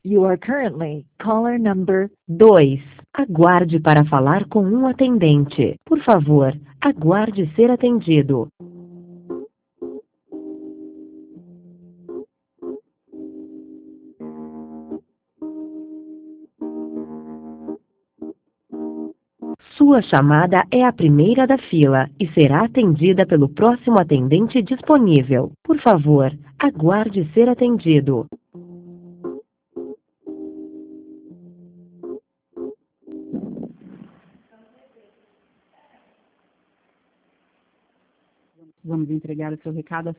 You are currently caller number 2. Aguarde para falar com um atendente. Por favor, aguarde ser atendido. Sua chamada é a primeira da fila e será atendida pelo próximo atendente disponível. Por favor, aguarde ser atendido. Vamos entregar o seu recado.